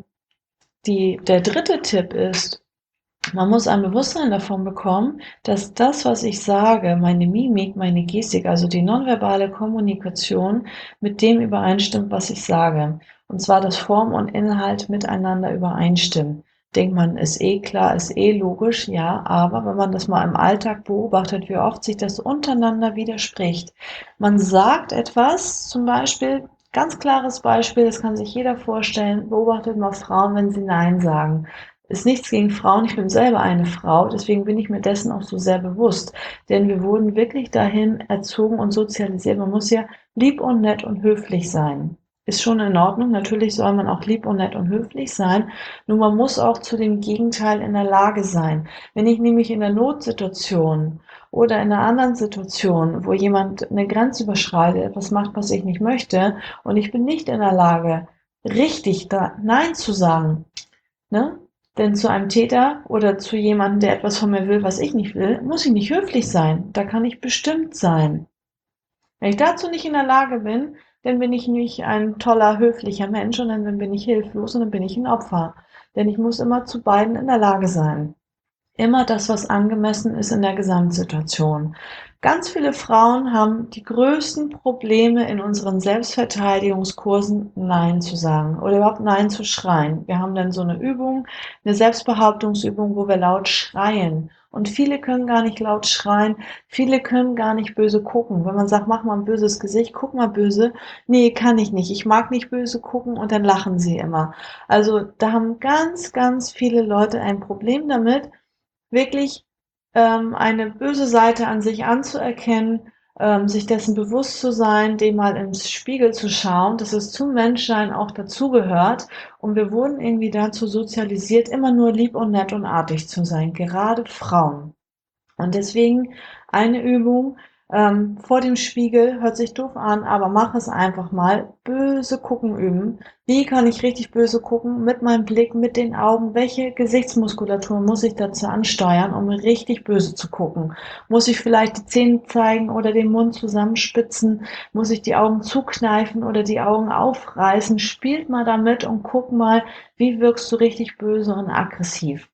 die, der dritte Tipp ist, man muss ein Bewusstsein davon bekommen, dass das, was ich sage, meine Mimik, meine Gestik, also die nonverbale Kommunikation, mit dem übereinstimmt, was ich sage. Und zwar, dass Form und Inhalt miteinander übereinstimmen. Denkt man, ist eh klar, ist eh logisch, ja, aber wenn man das mal im Alltag beobachtet, wie oft sich das untereinander widerspricht. Man sagt etwas, zum Beispiel, ganz klares Beispiel, das kann sich jeder vorstellen, beobachtet mal Frauen, wenn sie Nein sagen. Ist nichts gegen Frauen, ich bin selber eine Frau, deswegen bin ich mir dessen auch so sehr bewusst. Denn wir wurden wirklich dahin erzogen und sozialisiert. Man muss ja lieb und nett und höflich sein. Ist schon in Ordnung. Natürlich soll man auch lieb und nett und höflich sein. Nur man muss auch zu dem Gegenteil in der Lage sein. Wenn ich nämlich in der Notsituation oder in einer anderen Situation, wo jemand eine Grenze überschreitet, etwas macht, was ich nicht möchte, und ich bin nicht in der Lage, richtig da Nein zu sagen, ne? Denn zu einem Täter oder zu jemandem, der etwas von mir will, was ich nicht will, muss ich nicht höflich sein. Da kann ich bestimmt sein. Wenn ich dazu nicht in der Lage bin, dann bin ich nicht ein toller, höflicher Mensch, sondern dann bin ich hilflos und dann bin ich ein Opfer. Denn ich muss immer zu beiden in der Lage sein. Immer das, was angemessen ist in der Gesamtsituation. Ganz viele Frauen haben die größten Probleme in unseren Selbstverteidigungskursen, Nein zu sagen oder überhaupt Nein zu schreien. Wir haben dann so eine Übung, eine Selbstbehauptungsübung, wo wir laut schreien. Und viele können gar nicht laut schreien, viele können gar nicht böse gucken. Wenn man sagt, mach mal ein böses Gesicht, guck mal böse. Nee, kann ich nicht. Ich mag nicht böse gucken und dann lachen sie immer. Also da haben ganz, ganz viele Leute ein Problem damit, wirklich ähm, eine böse Seite an sich anzuerkennen, ähm, sich dessen bewusst zu sein, dem mal ins Spiegel zu schauen, dass es zum Menschsein auch dazugehört. Und wir wurden irgendwie dazu sozialisiert, immer nur lieb und nett und artig zu sein, gerade Frauen. Und deswegen eine Übung ähm, vor dem Spiegel, hört sich doof an, aber mach es einfach mal. Böse gucken üben. Wie kann ich richtig böse gucken? Mit meinem Blick, mit den Augen. Welche Gesichtsmuskulatur muss ich dazu ansteuern, um richtig böse zu gucken? Muss ich vielleicht die Zähne zeigen oder den Mund zusammenspitzen? Muss ich die Augen zukneifen oder die Augen aufreißen? Spielt mal damit und guck mal, wie wirkst du richtig böse und aggressiv.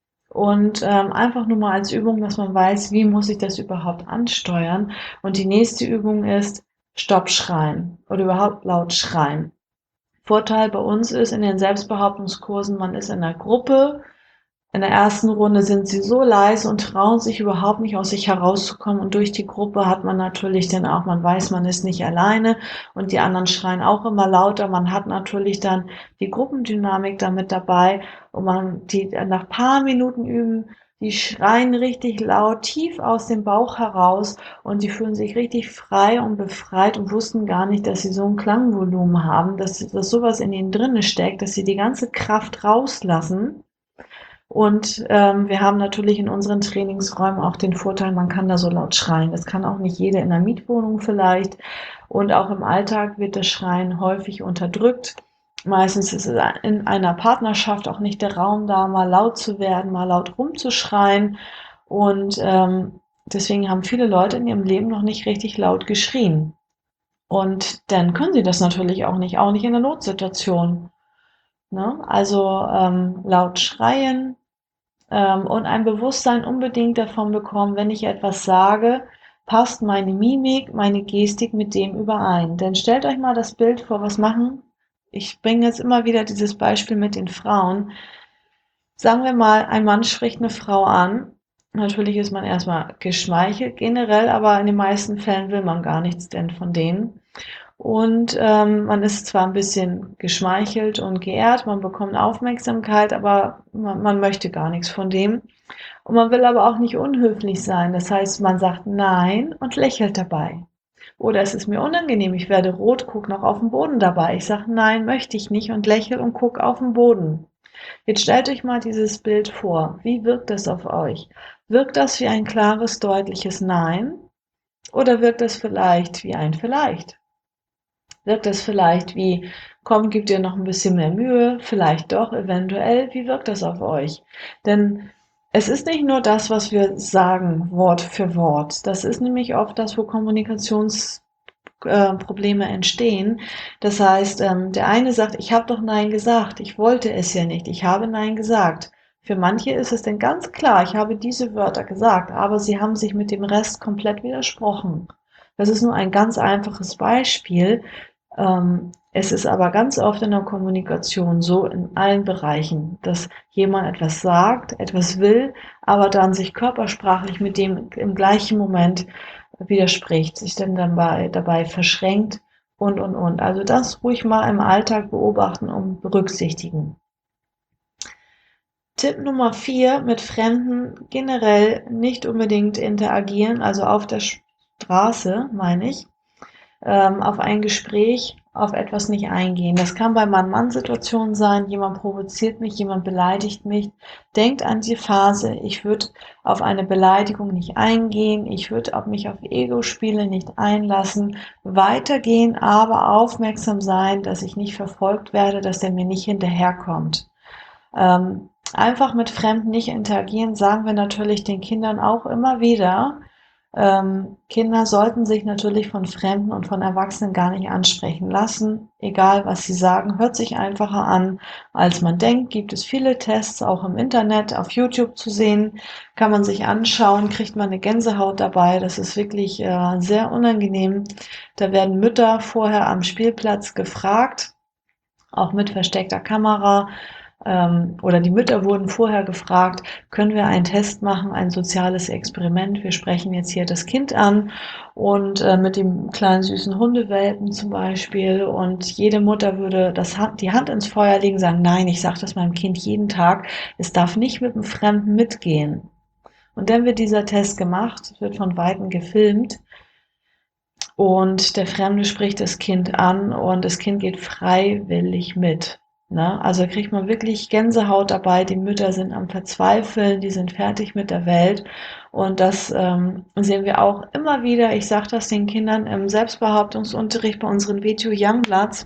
Und ähm, einfach nur mal als Übung, dass man weiß, wie muss ich das überhaupt ansteuern. Und die nächste Übung ist Stopp schreien oder überhaupt laut schreien. Vorteil bei uns ist in den Selbstbehauptungskursen, man ist in einer Gruppe. In der ersten Runde sind sie so leise und trauen sich überhaupt nicht aus sich herauszukommen. Und durch die Gruppe hat man natürlich dann auch, man weiß, man ist nicht alleine und die anderen schreien auch immer lauter. Man hat natürlich dann die Gruppendynamik damit dabei und man, die nach paar Minuten üben, die schreien richtig laut, tief aus dem Bauch heraus und die fühlen sich richtig frei und befreit und wussten gar nicht, dass sie so ein Klangvolumen haben, dass, dass sowas in ihnen drinne steckt, dass sie die ganze Kraft rauslassen. Und ähm, wir haben natürlich in unseren Trainingsräumen auch den Vorteil, man kann da so laut schreien. Das kann auch nicht jeder in einer Mietwohnung vielleicht. Und auch im Alltag wird das Schreien häufig unterdrückt. Meistens ist es in einer Partnerschaft auch nicht der Raum da, mal laut zu werden, mal laut rumzuschreien. Und ähm, deswegen haben viele Leute in ihrem Leben noch nicht richtig laut geschrien. Und dann können sie das natürlich auch nicht, auch nicht in der Notsituation. Ne? Also ähm, laut schreien, ähm, und ein Bewusstsein unbedingt davon bekommen, wenn ich etwas sage, passt meine Mimik, meine Gestik mit dem überein. Denn stellt euch mal das Bild vor, was machen. Ich bringe jetzt immer wieder dieses Beispiel mit den Frauen. Sagen wir mal, ein Mann spricht eine Frau an Natürlich ist man erstmal geschmeichelt generell, aber in den meisten Fällen will man gar nichts denn von denen. Und ähm, man ist zwar ein bisschen geschmeichelt und geehrt, man bekommt Aufmerksamkeit, aber man, man möchte gar nichts von dem. Und man will aber auch nicht unhöflich sein. Das heißt, man sagt Nein und lächelt dabei. Oder es ist mir unangenehm, ich werde rot, guck noch auf den Boden dabei. Ich sage Nein, möchte ich nicht und lächel und guck auf den Boden. Jetzt stellt euch mal dieses Bild vor. Wie wirkt das auf euch? Wirkt das wie ein klares, deutliches Nein? Oder wirkt das vielleicht wie ein Vielleicht? Wirkt das vielleicht wie, komm, gib dir noch ein bisschen mehr Mühe, vielleicht doch, eventuell, wie wirkt das auf euch? Denn es ist nicht nur das, was wir sagen, Wort für Wort. Das ist nämlich oft das, wo Kommunikationsprobleme entstehen. Das heißt, ähm, der eine sagt, ich habe doch Nein gesagt, ich wollte es ja nicht, ich habe Nein gesagt. Für manche ist es denn ganz klar, ich habe diese Wörter gesagt, aber sie haben sich mit dem Rest komplett widersprochen. Das ist nur ein ganz einfaches Beispiel. Ähm, es ist aber ganz oft in der Kommunikation so in allen Bereichen, dass jemand etwas sagt, etwas will, aber dann sich körpersprachlich mit dem im gleichen Moment widerspricht, sich dann dabei, dabei verschränkt und, und, und. Also das ruhig mal im Alltag beobachten und berücksichtigen. Tipp Nummer vier, mit Fremden generell nicht unbedingt interagieren, also auf der Straße, meine ich. Ähm, auf ein Gespräch, auf etwas nicht eingehen. Das kann bei Mann-Mann-Situationen sein, jemand provoziert mich, jemand beleidigt mich. Denkt an die Phase, ich würde auf eine Beleidigung nicht eingehen, ich würde mich auf Ego-Spiele nicht einlassen, weitergehen, aber aufmerksam sein, dass ich nicht verfolgt werde, dass der mir nicht hinterherkommt. Ähm, einfach mit Fremden nicht interagieren, sagen wir natürlich den Kindern auch immer wieder. Ähm, Kinder sollten sich natürlich von Fremden und von Erwachsenen gar nicht ansprechen lassen. Egal, was sie sagen, hört sich einfacher an, als man denkt. Gibt es viele Tests, auch im Internet, auf YouTube zu sehen. Kann man sich anschauen, kriegt man eine Gänsehaut dabei. Das ist wirklich äh, sehr unangenehm. Da werden Mütter vorher am Spielplatz gefragt, auch mit versteckter Kamera, ähm, oder die Mütter wurden vorher gefragt, können wir einen Test machen, ein soziales Experiment. Wir sprechen jetzt hier das Kind an und äh, mit dem kleinen süßen Hundewelpen zum Beispiel, und jede Mutter würde das Hand, die Hand ins Feuer legen, sagen, nein, ich sage das meinem Kind jeden Tag, es darf nicht mit einem Fremden mitgehen. Und dann wird dieser Test gemacht, wird von Weitem gefilmt und der Fremde spricht das Kind an und das Kind geht freiwillig mit. Ne? Also kriegt man wirklich Gänsehaut dabei. Die Mütter sind am Verzweifeln, die sind fertig mit der Welt. Und das ähm, sehen wir auch immer wieder. Ich sage das den Kindern im Selbstbehauptungsunterricht bei unseren W T O Youngbloods.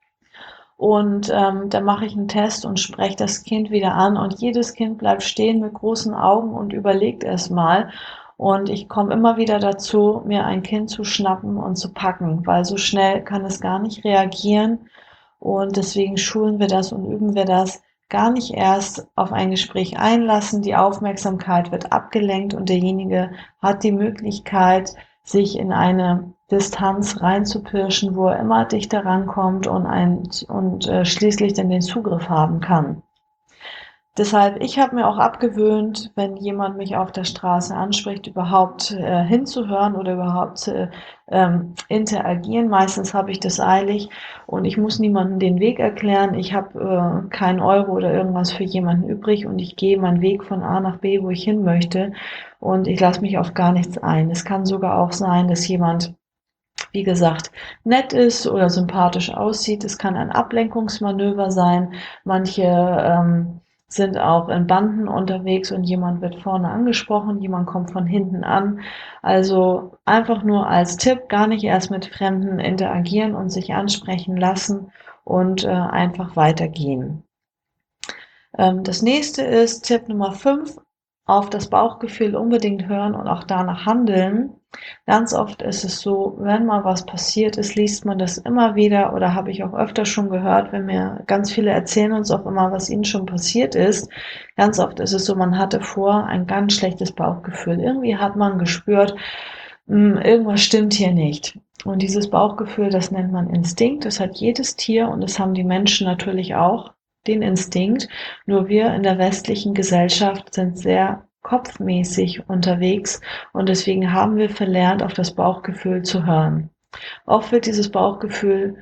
Und ähm, da mache ich einen Test und spreche das Kind wieder an. Und jedes Kind bleibt stehen mit großen Augen und überlegt erst mal. Und ich komme immer wieder dazu, mir ein Kind zu schnappen und zu packen, weil so schnell kann es gar nicht reagieren. Und deswegen schulen wir das und üben wir das. Gar nicht erst auf ein Gespräch einlassen. Die Aufmerksamkeit wird abgelenkt und derjenige hat die Möglichkeit, sich in eine Distanz reinzupirschen, wo er immer dichter rankommt und, ein, und äh, schließlich dann den Zugriff haben kann. Deshalb, ich habe mir auch abgewöhnt, wenn jemand mich auf der Straße anspricht, überhaupt äh, hinzuhören oder überhaupt zu ähm, interagieren. Meistens habe ich das eilig und ich muss niemandem den Weg erklären. Ich habe äh, keinen Euro oder irgendwas für jemanden übrig und ich gehe meinen Weg von A nach B, wo ich hin möchte, und ich lasse mich auf gar nichts ein. Es kann sogar auch sein, dass jemand, wie gesagt, nett ist oder sympathisch aussieht. Es kann ein Ablenkungsmanöver sein. Manche ähm, sind auch in Banden unterwegs und jemand wird vorne angesprochen, jemand kommt von hinten an. Also einfach nur als Tipp, gar nicht erst mit Fremden interagieren und sich ansprechen lassen und äh, einfach weitergehen. Ähm, das nächste ist Tipp Nummer fünf, auf das Bauchgefühl unbedingt hören und auch danach handeln. Ganz oft ist es so, wenn mal was passiert ist, liest man das immer wieder, oder habe ich auch öfter schon gehört, wenn mir ganz viele erzählen uns auch immer, was ihnen schon passiert ist. Ganz oft ist es so, man hatte vor ein ganz schlechtes Bauchgefühl. Irgendwie hat man gespürt, mh, irgendwas stimmt hier nicht. Und dieses Bauchgefühl, das nennt man Instinkt. Das hat jedes Tier und das haben die Menschen natürlich auch, den Instinkt. Nur wir in der westlichen Gesellschaft sind sehr kopfmäßig unterwegs und deswegen haben wir verlernt, auf das Bauchgefühl zu hören. Oft wird dieses Bauchgefühl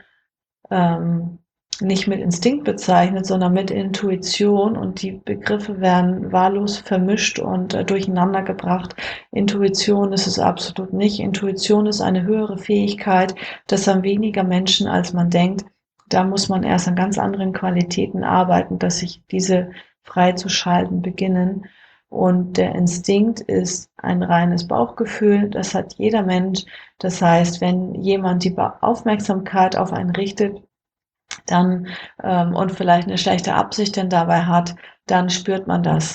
ähm, nicht mit Instinkt bezeichnet, sondern mit Intuition und die Begriffe werden wahllos vermischt und äh, durcheinander gebracht. Intuition ist es absolut nicht. Intuition ist eine höhere Fähigkeit, das haben weniger Menschen, als man denkt. Da muss man erst an ganz anderen Qualitäten arbeiten, dass sich diese freizuschalten beginnen. Und der Instinkt ist ein reines Bauchgefühl, das hat jeder Mensch. Das heißt, wenn jemand die Aufmerksamkeit auf einen richtet, dann ähm, und vielleicht eine schlechte Absicht denn dabei hat, dann spürt man das.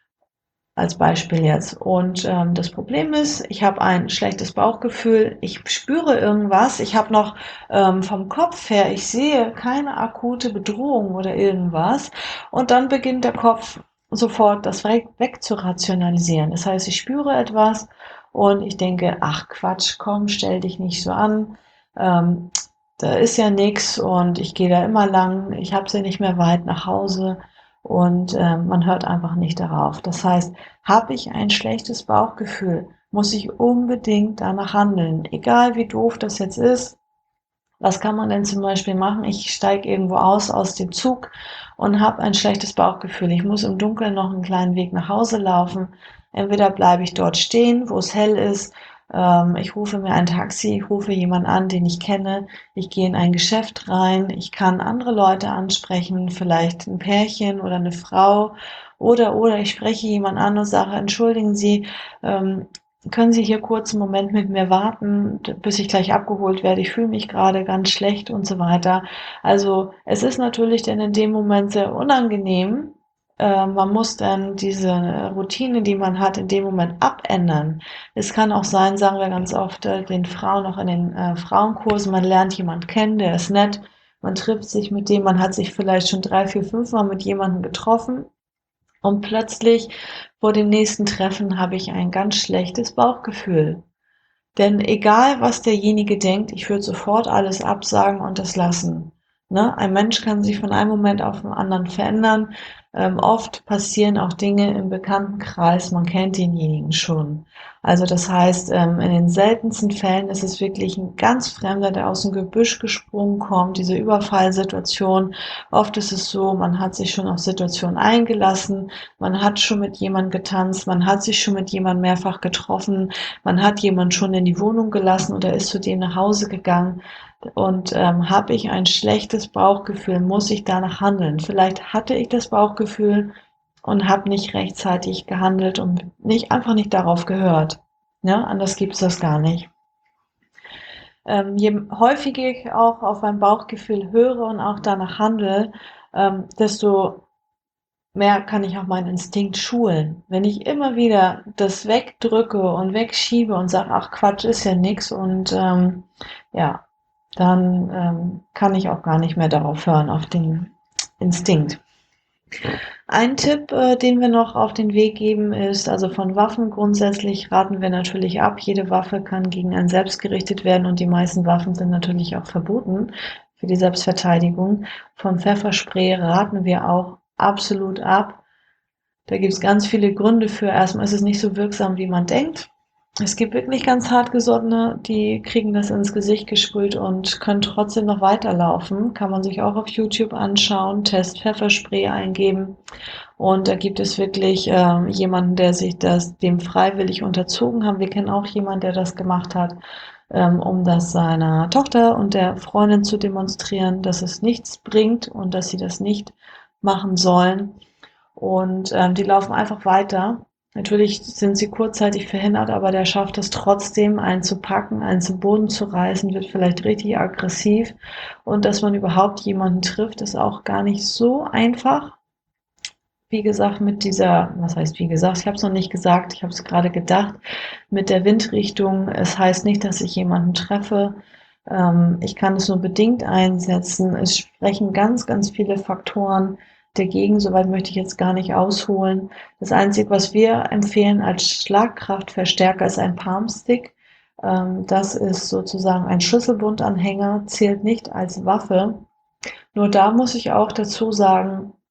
Als Beispiel jetzt. Und ähm, das Problem ist, ich habe ein schlechtes Bauchgefühl, ich spüre irgendwas, ich habe noch ähm, vom Kopf her, ich sehe keine akute Bedrohung oder irgendwas. Und dann beginnt der Kopf sofort das weg, weg zu rationalisieren. Das heißt, ich spüre etwas und ich denke, ach Quatsch, komm, stell dich nicht so an. Ähm, da ist ja nix und ich gehe da immer lang, ich habe sie nicht mehr weit nach Hause und äh, man hört einfach nicht darauf. Das heißt, habe ich ein schlechtes Bauchgefühl, muss ich unbedingt danach handeln. Egal wie doof das jetzt ist. Was kann man denn zum Beispiel machen? Ich steige irgendwo aus aus dem Zug und habe ein schlechtes Bauchgefühl. Ich muss im Dunkeln noch einen kleinen Weg nach Hause laufen. Entweder bleibe ich dort stehen, wo es hell ist. Ähm, ich rufe mir ein Taxi, ich rufe jemanden an, den ich kenne. Ich gehe in ein Geschäft rein. Ich kann andere Leute ansprechen, vielleicht ein Pärchen oder eine Frau. Oder, oder ich spreche jemanden an und sage, entschuldigen Sie, ähm, können Sie hier kurz einen Moment mit mir warten, bis ich gleich abgeholt werde? Ich fühle mich gerade ganz schlecht und so weiter. Also es ist natürlich dann in dem Moment sehr unangenehm. Äh, man muss dann diese Routine, die man hat, in dem Moment abändern. Es kann auch sein, sagen wir ganz oft äh, den Frauen auch in den äh, Frauenkursen, man lernt jemanden kennen, der ist nett, man trifft sich mit dem, man hat sich vielleicht schon drei, vier, fünf Mal mit jemandem getroffen. Und plötzlich vor dem nächsten Treffen habe ich ein ganz schlechtes Bauchgefühl. Denn egal, was derjenige denkt, ich würde sofort alles absagen und das lassen. Ne? Ein Mensch kann sich von einem Moment auf den anderen verändern. Ähm, oft passieren auch Dinge im Bekanntenkreis, man kennt denjenigen schon. Also das heißt, ähm, in den seltensten Fällen ist es wirklich ein ganz Fremder, der aus dem Gebüsch gesprungen kommt, diese Überfallsituation. Oft ist es so, man hat sich schon auf Situationen eingelassen, man hat schon mit jemandem getanzt, man hat sich schon mit jemandem mehrfach getroffen, man hat jemanden schon in die Wohnung gelassen oder ist zu dem nach Hause gegangen. Und ähm, habe ich ein schlechtes Bauchgefühl, muss ich danach handeln. Vielleicht hatte ich das Bauchgefühl und habe nicht rechtzeitig gehandelt und nicht einfach nicht darauf gehört. Ja, anders gibt es das gar nicht. Ähm, je häufiger ich auch auf mein Bauchgefühl höre und auch danach handle, ähm, desto mehr kann ich auch meinen Instinkt schulen. Wenn ich immer wieder das wegdrücke und wegschiebe und sage, ach Quatsch, ist ja nix und ähm, ja, dann ähm, kann ich auch gar nicht mehr darauf hören, auf den Instinkt. Ein Tipp, äh, den wir noch auf den Weg geben, ist, also von Waffen grundsätzlich raten wir natürlich ab. Jede Waffe kann gegen einen selbst gerichtet werden und die meisten Waffen sind natürlich auch verboten für die Selbstverteidigung. Vom Pfefferspray raten wir auch absolut ab. Da gibt es ganz viele Gründe für. Erstmal ist es nicht so wirksam, wie man denkt. Es gibt wirklich ganz hartgesottene, die kriegen das ins Gesicht gesprüht und können trotzdem noch weiterlaufen. Kann man sich auch auf YouTube anschauen, Test Pfefferspray eingeben. Und da gibt es wirklich äh, jemanden, der sich das dem freiwillig unterzogen hat. Wir kennen auch jemanden, der das gemacht hat, ähm, um das seiner Tochter und der Freundin zu demonstrieren, dass es nichts bringt und dass sie das nicht machen sollen. Und ähm, die laufen einfach weiter. Natürlich sind sie kurzzeitig verhindert, aber der schafft es trotzdem, einen zu packen, einen zum Boden zu reißen, wird vielleicht richtig aggressiv. Und dass man überhaupt jemanden trifft, ist auch gar nicht so einfach. Wie gesagt, mit dieser, was heißt wie gesagt, ich habe es noch nicht gesagt, ich habe es gerade gedacht, mit der Windrichtung. Es heißt nicht, dass ich jemanden treffe. Ähm, ich kann es nur bedingt einsetzen. Es sprechen ganz, ganz viele Faktoren dagegen. Soweit möchte ich jetzt gar nicht ausholen. Das Einzige, was wir empfehlen als Schlagkraftverstärker, ist ein Palmstick. Ähm, das ist sozusagen ein Schlüsselbundanhänger, zählt nicht als Waffe. Nur da muss ich auch dazu sagen,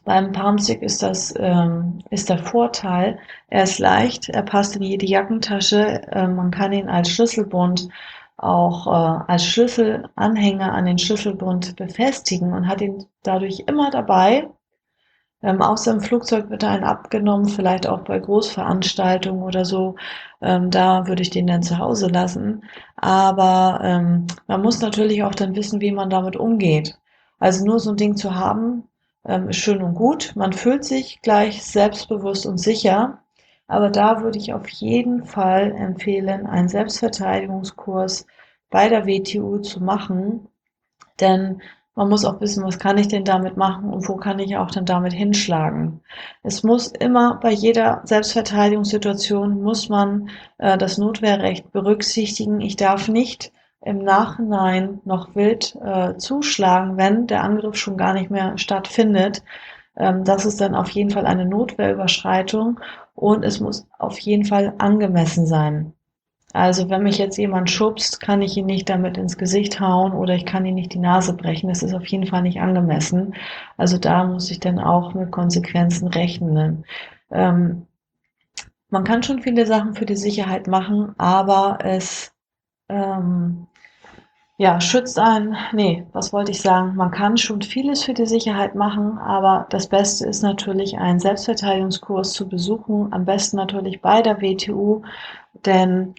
Beim Palmstick ist das ähm, ist der Vorteil, er ist leicht, er passt in jede Jackentasche, äh, man kann ihn als Schlüsselbund auch äh, als Schlüsselanhänger an den Schlüsselbund befestigen und hat ihn dadurch immer dabei. Ähm, außer im Flugzeug wird er einen abgenommen, vielleicht auch bei Großveranstaltungen oder so. Ähm, da würde ich den dann zu Hause lassen. Aber ähm, man muss natürlich auch dann wissen, wie man damit umgeht. Also nur so ein Ding zu haben, ähm, ist schön und gut. Man fühlt sich gleich selbstbewusst und sicher. Aber da würde ich auf jeden Fall empfehlen, einen Selbstverteidigungskurs bei der W T U zu machen, denn man muss auch wissen, was kann ich denn damit machen und wo kann ich auch dann damit hinschlagen. Es muss immer bei jeder Selbstverteidigungssituation muss man äh, das Notwehrrecht berücksichtigen. Ich darf nicht im Nachhinein noch wild äh, zuschlagen, wenn der Angriff schon gar nicht mehr stattfindet. Ähm, das ist dann auf jeden Fall eine Notwehrüberschreitung und es muss auf jeden Fall angemessen sein. Also wenn mich jetzt jemand schubst, kann ich ihn nicht damit ins Gesicht hauen oder ich kann ihn nicht die Nase brechen. Das ist auf jeden Fall nicht angemessen. Also da muss ich dann auch mit Konsequenzen rechnen. Ähm, man kann schon viele Sachen für die Sicherheit machen, aber es ähm, ja, schützt einen. Nee, was wollte ich sagen? Man kann schon vieles für die Sicherheit machen, aber das Beste ist natürlich, einen Selbstverteidigungskurs zu besuchen. Am besten natürlich bei der W T U, denn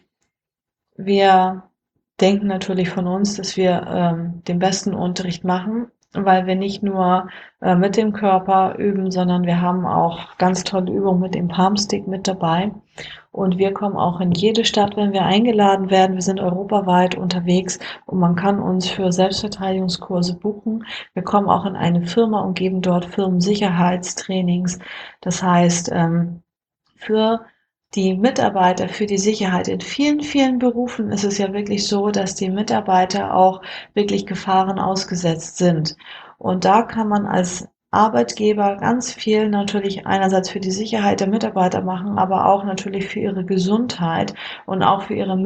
wir denken natürlich von uns, dass wir ähm, den besten Unterricht machen, weil wir nicht nur äh, mit dem Körper üben, sondern wir haben auch ganz tolle Übungen mit dem Palmstick mit dabei. Und wir kommen auch in jede Stadt, wenn wir eingeladen werden. Wir sind europaweit unterwegs und man kann uns für Selbstverteidigungskurse buchen. Wir kommen auch in eine Firma und geben dort Firmensicherheitstrainings. Das heißt, ähm, für die Mitarbeiter, für die Sicherheit. In vielen, vielen Berufen ist es ja wirklich so, dass die Mitarbeiter auch wirklich Gefahren ausgesetzt sind. Und da kann man als Arbeitgeber ganz viel natürlich einerseits für die Sicherheit der Mitarbeiter machen, aber auch natürlich für ihre Gesundheit und auch für ihre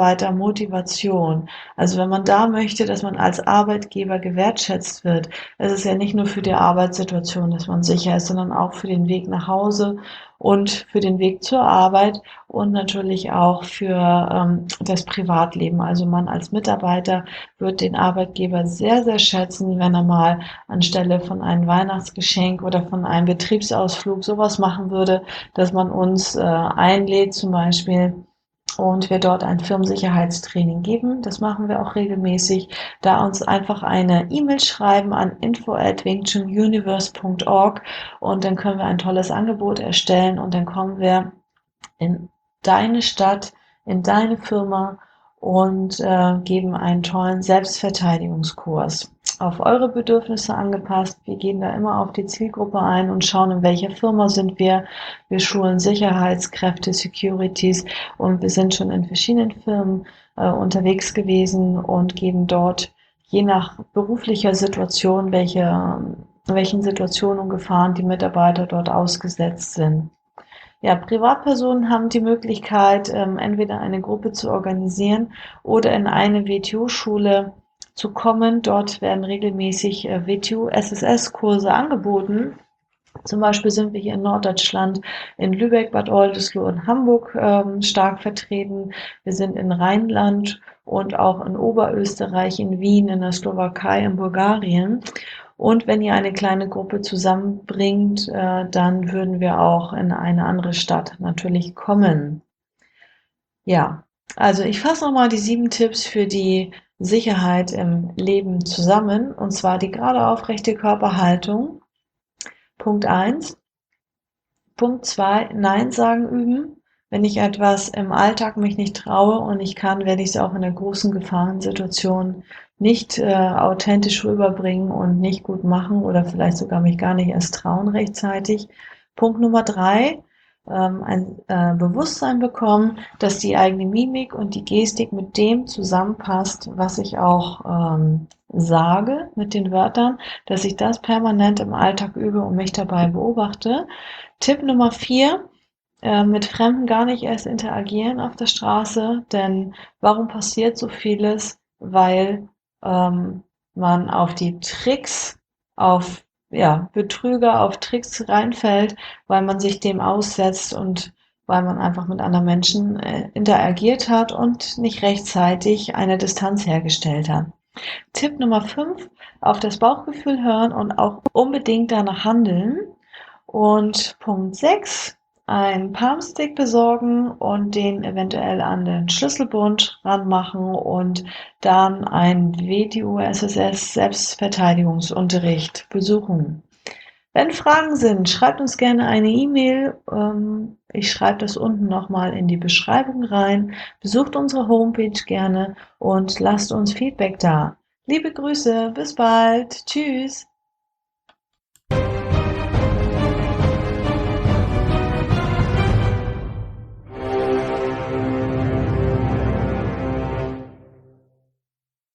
Mitarbeitermotivation. Also wenn man da möchte, dass man als Arbeitgeber gewertschätzt wird, es ist ja nicht nur für die Arbeitssituation, dass man sicher ist, sondern auch für den Weg nach Hause und für den Weg zur Arbeit und natürlich auch für ähm, das Privatleben. Also man als Mitarbeiter wird den Arbeitgeber sehr, sehr schätzen, wenn er mal anstelle von einem Weihnachtsgeschenk oder von einem Betriebsausflug sowas machen würde, dass man uns äh, einlädt zum Beispiel und wir dort ein Firmensicherheitstraining geben. Das machen wir auch regelmäßig. Da uns einfach eine E-Mail schreiben an info at wingchununiverse punkt org und dann können wir ein tolles Angebot erstellen und dann kommen wir in deine Stadt, in deine Firma und äh, geben einen tollen Selbstverteidigungskurs auf eure Bedürfnisse angepasst. Wir gehen da immer auf die Zielgruppe ein und schauen, in welcher Firma sind wir. Wir schulen Sicherheitskräfte, Securities und wir sind schon in verschiedenen Firmen äh, unterwegs gewesen und geben dort je nach beruflicher Situation, welche, welchen Situationen und Gefahren die Mitarbeiter dort ausgesetzt sind. Ja, Privatpersonen haben die Möglichkeit, ähm, entweder eine Gruppe zu organisieren oder in eine W T U-Schule zu kommen. Dort werden regelmäßig äh, W T U-S S S-Kurse angeboten. Zum Beispiel sind wir hier in Norddeutschland in Lübeck, Bad Oldesloe und Hamburg ähm, stark vertreten. Wir sind in Rheinland und auch in Oberösterreich, in Wien, in der Slowakei, in Bulgarien. Und wenn ihr eine kleine Gruppe zusammenbringt, äh, dann würden wir auch in eine andere Stadt natürlich kommen. Ja, also ich fasse nochmal die sieben Tipps für die Sicherheit im Leben zusammen. Und zwar die gerade aufrechte Körperhaltung. Punkt eins. Punkt zwei, Nein sagen üben. Wenn ich etwas im Alltag mich nicht traue und ich kann, werde ich es auch in der großen Gefahrensituation nicht äh, authentisch rüberbringen und nicht gut machen oder vielleicht sogar mich gar nicht erst trauen rechtzeitig. Punkt Nummer drei, ähm, ein äh, Bewusstsein bekommen, dass die eigene Mimik und die Gestik mit dem zusammenpasst, was ich auch ähm, sage mit den Wörtern, dass ich das permanent im Alltag übe und mich dabei beobachte. Tipp Nummer vier, äh, mit Fremden gar nicht erst interagieren auf der Straße, denn warum passiert so vieles? Weil ähm, man auf die Tricks, auf ja, Betrüger, auf Tricks reinfällt, weil man sich dem aussetzt und weil man einfach mit anderen Menschen äh, interagiert hat und nicht rechtzeitig eine Distanz hergestellt hat. Tipp Nummer fünf: auf das Bauchgefühl hören und auch unbedingt danach handeln. Und Punkt sechs: ein Palmstick besorgen und den eventuell an den Schlüsselbund ranmachen und dann einen W T U S S S Selbstverteidigungsunterricht besuchen. Wenn Fragen sind, schreibt uns gerne eine E-Mail. Ähm, ich schreibe das unten nochmal in die Beschreibung rein. Besucht unsere Homepage gerne und lasst uns Feedback da. Liebe Grüße, bis bald. Tschüss.